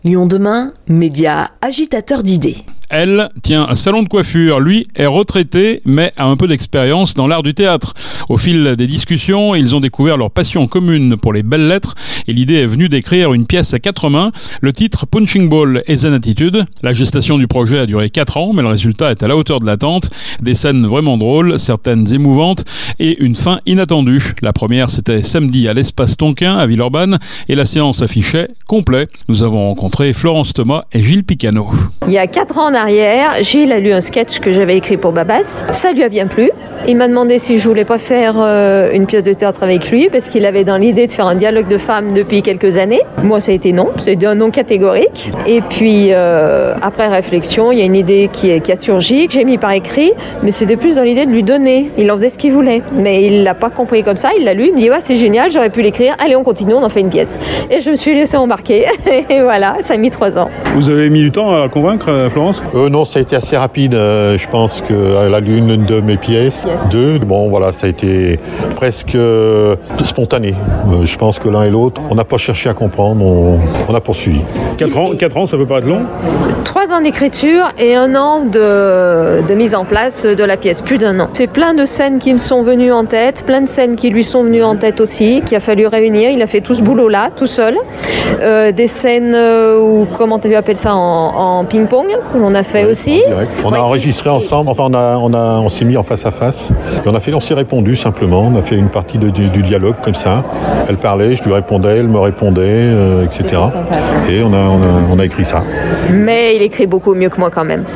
Lyon demain, média agitateur d'idées. Elle tient un salon de coiffure. Lui est retraité, mais a un peu d'expérience dans l'art du théâtre. Au fil des discussions, ils ont découvert leur passion commune pour les belles lettres et l'idée est venue d'écrire une pièce à 4 mains. Le titre Punching Ball et Zen Attitude. La gestation du projet a duré 4 ans, mais le résultat est à la hauteur de l'attente. Des scènes vraiment drôles, certaines émouvantes et une fin inattendue. La première, c'était samedi à l'Espace Tonquin à Villeurbanne et la séance affichait complet. Nous avons rencontré Florence Thomas et Gilles Picano. Il y a 4 ans en arrière, Gilles a lu un sketch que j'avais écrit pour Babas. Ça lui a bien plu. Il m'a demandé si je voulais pas faire une pièce de théâtre avec lui parce qu'il avait dans l'idée de faire un dialogue de femmes depuis quelques années. Moi, ça a été non. C'est un non catégorique. Et puis, après réflexion, il y a une idée qui a surgi, que j'ai mis par écrit, mais c'était plus dans l'idée de lui donner. Il en faisait ce qu'il voulait. Mais il l'a pas compris comme ça. Il l'a lu. Il me dit, ouais, c'est génial, j'aurais pu l'écrire. Allez, on continue, on en fait une pièce. Et je me suis laissée embarquer. Et voilà, ça a mis 3 ans. Vous avez mis du temps à convaincre Florence ? Non, ça a été assez rapide. Je pense qu'elle a lu une de mes pièces. Yes. 2. Bon, voilà, ça a été presque spontané. Je pense que l'un et l'autre, on n'a pas cherché à comprendre, on a poursuivi. 4 ans, ça peut paraître long ? 3 ans d'écriture et 1 an de mise en place de la pièce, plus d'1 an. C'est plein de scènes qui me sont venues en tête, plein de scènes qui lui sont venues en tête aussi, qu'il a fallu réunir. Il a fait tout ce boulot-là, tout seul. Des scènes où, comment tu appelles ça, en ping-pong, on a fait aussi. On a enregistré ensemble, enfin on s'est mis en face à face. Et on s'est répondu simplement, on a fait une partie du dialogue comme ça. Elle parlait, je lui répondais, elle me répondait, etc. Sympa, ça. Et on a écrit ça. Mais il écrit beaucoup mieux que moi quand même.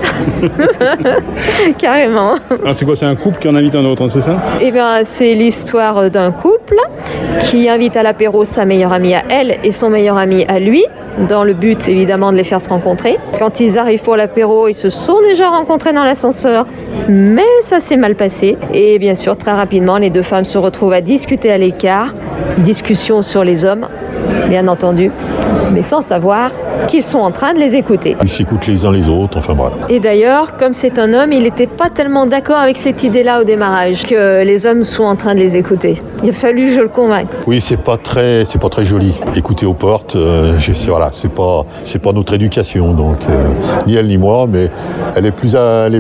Carrément. Alors c'est quoi, c'est un couple qui en invite un autre, c'est ça ? Eh bien, c'est l'histoire d'un couple qui invite à l'apéro sa meilleure amie à elle et son meilleur ami à lui, dans le but évidemment de les faire se rencontrer. Quand ils arrivent pour l'apéro, ils se sont déjà rencontrés dans l'ascenseur, mais ça s'est mal passé. Et bien sûr, très rapidement, les 2 femmes se retrouvent à discuter à l'écart, discussion sur les hommes, bien entendu, mais sans savoir qu'ils sont en train de les écouter. Ils s'écoutent les uns les autres, enfin voilà. Et d'ailleurs, comme c'est un homme, il n'était pas tellement d'accord avec cette idée-là au démarrage, que les hommes sont en train de les écouter. Il a fallu que je le convainque. Oui, c'est pas très joli. Écouter aux portes, voilà, c'est pas notre éducation, donc ni elle ni moi, mais elle est plus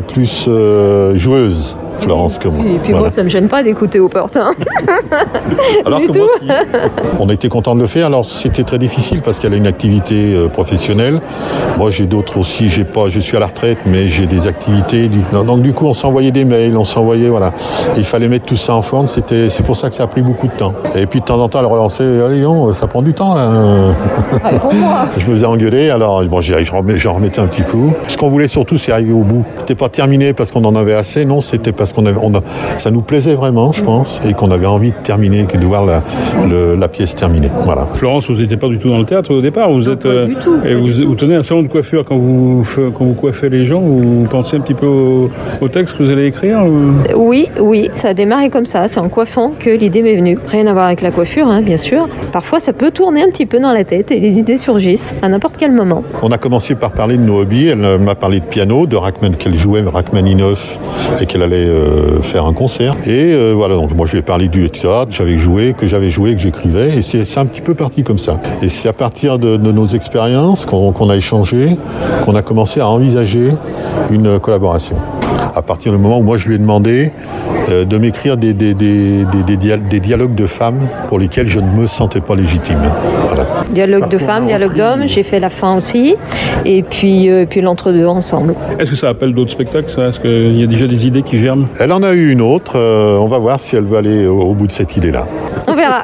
joueuse. Florence que moi. Et puis voilà. Moi, ça me gêne pas d'écouter aux portes. Hein. Alors que moi aussi. On a été content de le faire. Alors c'était très difficile parce qu'elle a une activité professionnelle. Moi j'ai d'autres aussi. Je suis à la retraite, mais j'ai des activités. Donc du coup on s'envoyait des mails, voilà. Et il fallait mettre tout ça en forme. C'est pour ça que ça a pris beaucoup de temps. Et puis de temps en temps elle relançait. Allez non, ça prend du temps là. Je me faisais engueuler. Alors bon, j'en remettais un petit coup. Ce qu'on voulait surtout, c'est arriver au bout. C'était pas terminé parce qu'on en avait assez. Non, c'était parce qu'on ça nous plaisait vraiment, je pense, et qu'on avait envie de terminer, de voir la pièce terminée. Voilà. Florence, vous n'étiez pas du tout dans le théâtre au départ. Vous êtes pas du tout. Et vous tenez un salon de coiffure quand vous coiffez les gens. Vous pensez un petit peu au texte que vous allez écrire Oui, ça a démarré comme ça. C'est en coiffant que l'idée m'est venue. Rien à voir avec la coiffure, hein, bien sûr. Parfois, ça peut tourner un petit peu dans la tête et les idées surgissent à n'importe quel moment. On a commencé par parler de nos hobbies. Elle m'a parlé de piano, de qu'elle jouait Rachmaninoff et qu'elle allait faire un concert. Et voilà, donc moi je lui ai parlé du théâtre, que j'avais joué, que j'écrivais, et c'est un petit peu parti comme ça. Et c'est à partir de nos expériences qu'on a échangé, qu'on a commencé à envisager une collaboration. À partir du moment où moi je lui ai demandé de m'écrire des dialogues de femmes pour lesquels je ne me sentais pas légitime. Voilà. Dialogue de femmes, dialogue d'hommes, j'ai fait la fin aussi, et puis l'entre-deux ensemble. Est-ce que ça appelle d'autres spectacles, ça ? Est-ce qu'il y a déjà des idées qui germent ? Elle en a eu une autre, on va voir si elle va aller au bout de cette idée-là. On verra.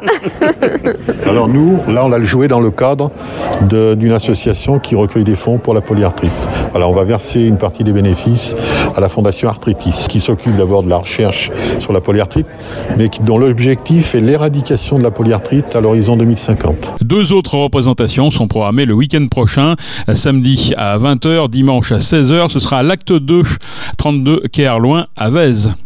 Alors nous, là on l'a joué dans le cadre d'une association qui recueille des fonds pour la polyarthrite. Voilà, on va verser une partie des bénéfices à la Fondation Arthritis, qui s'occupe d'abord de la recherche sur la polyarthrite, mais dont l'objectif est l'éradication de la polyarthrite à l'horizon 2050. 2 autres représentations sont programmées le week-end prochain, samedi à 20h, dimanche à 16h. Ce sera l'acte 2, 32 quai Arloin à Vèze.